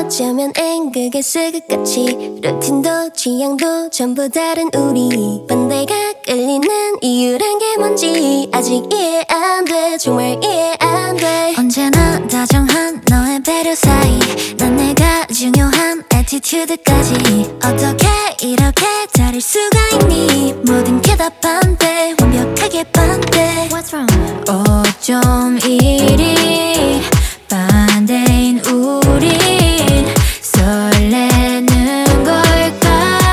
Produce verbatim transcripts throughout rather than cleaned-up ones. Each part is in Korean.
어쩌면 앵극의 스긋같이 루틴도 취향도 전부 다른 우리 반대가 끌리는 이유란 게 뭔지 아직 이해 안 돼. 정말 이해 안 돼. 언제나 다정한 너의 배려 사이 난 내가 중요한 애티튜드까지 어떻게 이렇게 다를 수가 있니. 모든 게 다 반대 완벽하게 반대. What's wrong? 어쩜 이리 반대인 우린 설레는 걸까.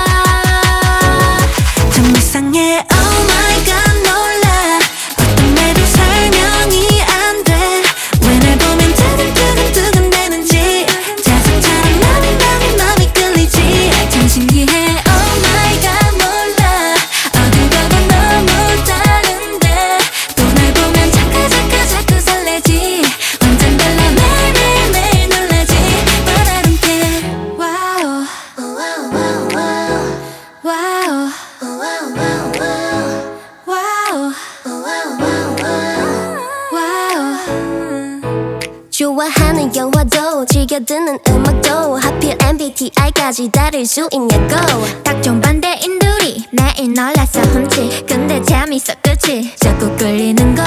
좀 이상해 oh my god 놀라. 어떤 말도 설명이 안 돼. 왜 날 보면 두근두근두근 되는지 자석처럼 맘이 맘이 맘이 끌리지. 참 신기해 oh my god 몰라. 어딜 가도 너무 다른데 또 날 보면 자꾸 자꾸 자꾸 설레지. 완전 달라 매일매일 놀라지. But I don't care. Wow Wow Wow 좋아하는 영화도 즐겨 듣는 음악도 하필 엠비티아이까지 다를 수 있냐고. 딱 정반대인 둘이 매일 놀라서 훔치. 근데 재밌어 그치. 자꾸 끌리는걸.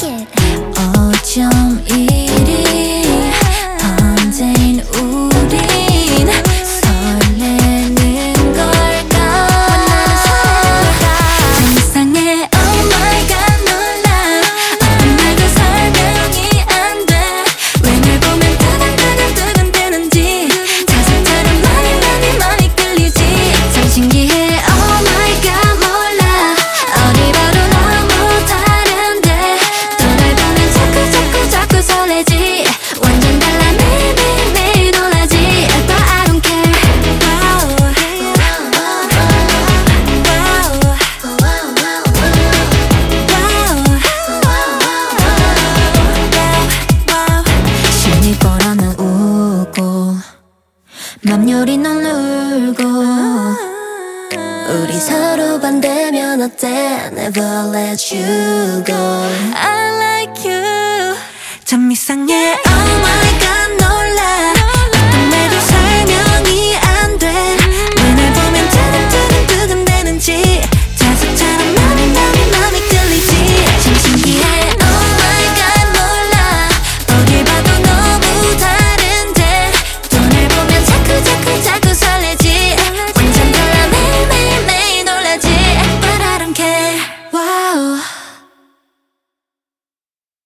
어쩜 이리 반대인 우린 설레는 걸까. 참 이상해 oh my god 놀라. 어떤 말도 설명이 안 돼. 왜 날 보면 두근두근두근 되는지 자석처럼 많이 많이 많이 끌리지. 참 신기해 oh my god 몰라. 어디 봐도 너무 다른데 또 날 보면 자꾸 자꾸 자꾸 설레지. 완전 달라 매일매일 놀라지. But I don't care. Wow 심리 뻔하면 웃고 맘 요리 넌 울고. 우리 서로 반대면 어때. Never let you go. I like you. 참 이상해 oh